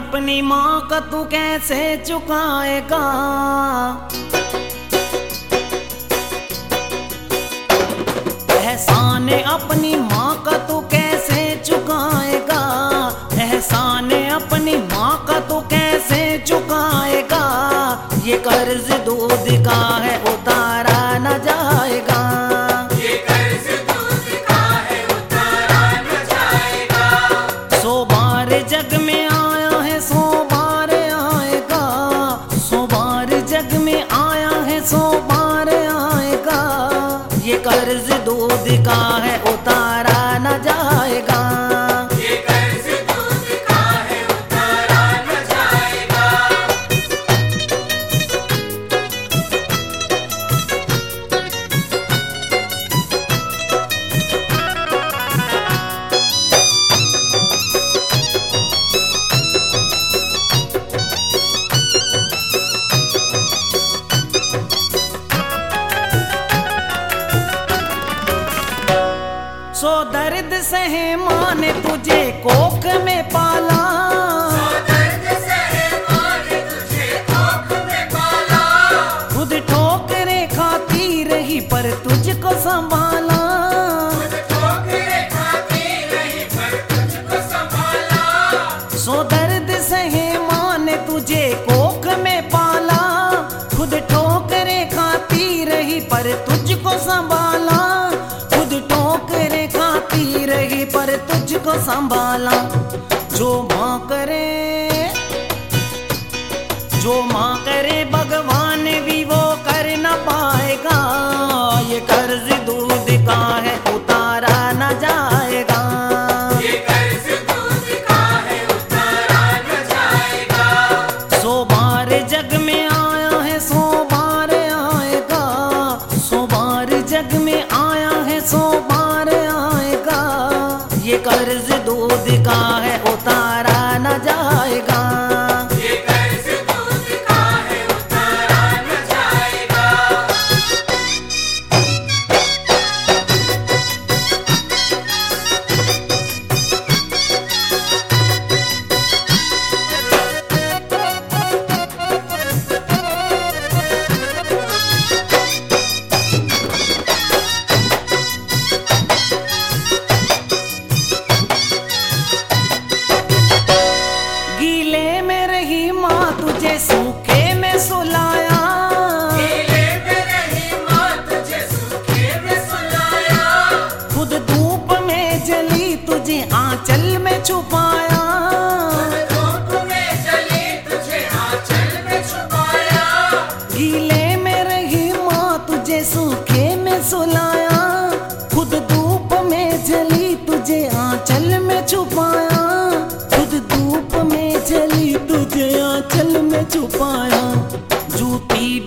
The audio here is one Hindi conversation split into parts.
अपनी माँ का तू कैसे चुकाएगा। एहसान अपनी माँ का तू कैसे चुकाएगा। एहसान अपनी माँ का तू कैसे चुकाएगा। ये कर्ज दूध का है उतारा न जाएगा। ये कर्ज दूध का है उतारा न जाएगा। 100 बार जग में आया है 100 बार आएगा। 100 बार जग में आया है 100 बार आएगा। ये कर्ज दूध का है उतारा न जाएगा। ये कर्ज दूध का है उतारा न जाएगा। सो दर्द सहे माँ ने तुझे कोख में पाला। सो दर्द सहे माँ ने तुझे कोख में पाला। खुद ठोकरें खाती रही पर तुझको संभाला। खुद ठोकरें खाती रही पर तुझको संभाला। सो दर्द सहे माँ ने तुझे कोख में पाला। खुद ठोकरें खाती रही पर तुझको संभाला। खुद ठोकरें खाती रही पर तुझको संभाला। जो माँ करे भगवान भी वो कर न पाएगा। ये कर्ज दूध का है उतारा न जाएगा। ये कर्ज दूध का है उतारा न जाएगा। 100 बार जग में आया है 100 बार आएगा। 100 बार जग में आया है 100 बार आएगा। ये कर्ज दूध का है उतारा न जाएगा। ये कर्ज दूध का है उतारा न जाएगा। गीले में रही माँ तुझे सूखे में सुलाया। गीले में रही माँ तुझे सूखे में सुलाया। खुद धूप में जली तुझे आंचल में छुपाया। धूप में जली तुझे आंचल में छुपाया। गीले में रही माँ तुझे सूखे में सुलाया। खुद धूप में जली तुझे आंचल में छुपाया। खुद धूप में जली तुझे आंचल में छुपाया। जूती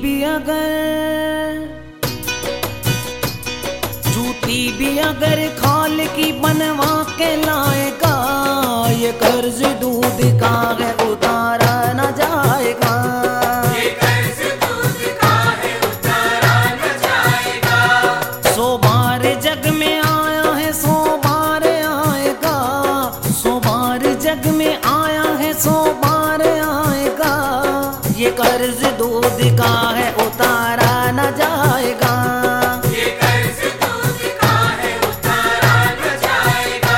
भी अगर खाल की बनवा के लाएगा। ये कर्ज दूध का है उतारा न जाएगा। ये कर्ज दूध का है उतारा न जाएगा। 100 बार जग में आया है 100 बार आएगा। 100 बार जग में आया है 100 बार आएगा। ये कर्ज दूध का है उतारा न जाएगा। ये कर्ज दूध का है उतारा न जाएगा।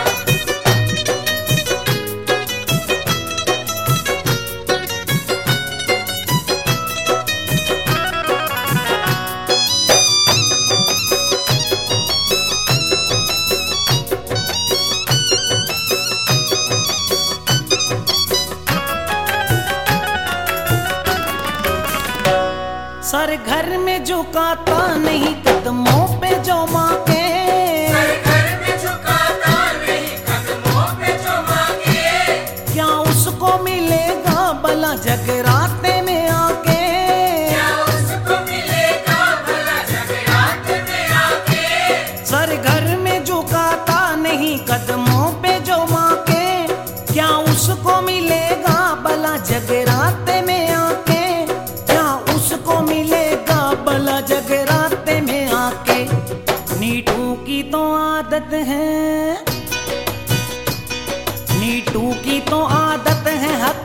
सर घर में झुकाता नहीं कदमों पे जो माँ के। सर घर में झुकाता नहीं कदमों पे जो मांगे। क्या उसको मिलेगा भला जगराते में आके। क्या उसको मिलेगा भला जगरात में आके। सर घर में झुकाता नहीं कदमों पे जो माँ के। क्या उसको मिलेगा भला जगराते में आके। क्या उसको मिलेगा भला जगराते में आके। नीटू की तो आदत है। नीटू की तो आदत है हक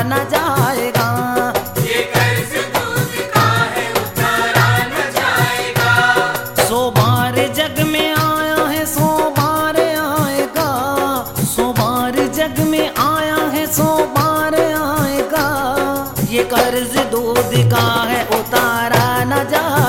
न जाएगा। ये कर्ज दूध का है उतारा न जाएगा। 100 बार जग में आया है 100 बार आएगा। 100 बार जग में आया है 100 बार आएगा। ये कर्ज दूध का है उतारा न जाएगा।